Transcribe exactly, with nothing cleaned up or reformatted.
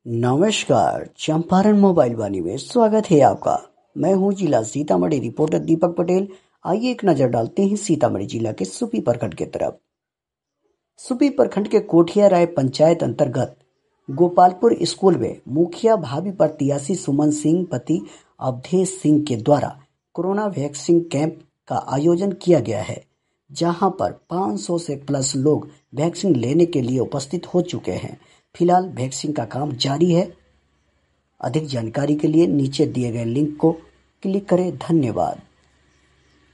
नमस्कार, चंपारण मोबाइल वाणी में स्वागत है आपका। मैं हूं जिला सीतामढ़ी रिपोर्टर दीपक पटेल। आइए एक नजर डालते हैं सीतामढ़ी जिला के सुपी प्रखंड की तरफ। सुपी प्रखंड के कोठिया राय पंचायत अंतर्गत गोपालपुर स्कूल में मुखिया भावी प्रत्याशी सुमन सिंह पति अवधेश सिंह के द्वारा कोरोना वैक्सीन कैंप का आयोजन किया गया है, जहां पर पाँच सौ से प्लस लोग वैक्सीन लेने के लिए उपस्थित हो चुके हैं। फिलहाल वैक्सीन का काम जारी है। अधिक जानकारी के लिए नीचे दिए गए लिंक को क्लिक करें। धन्यवाद।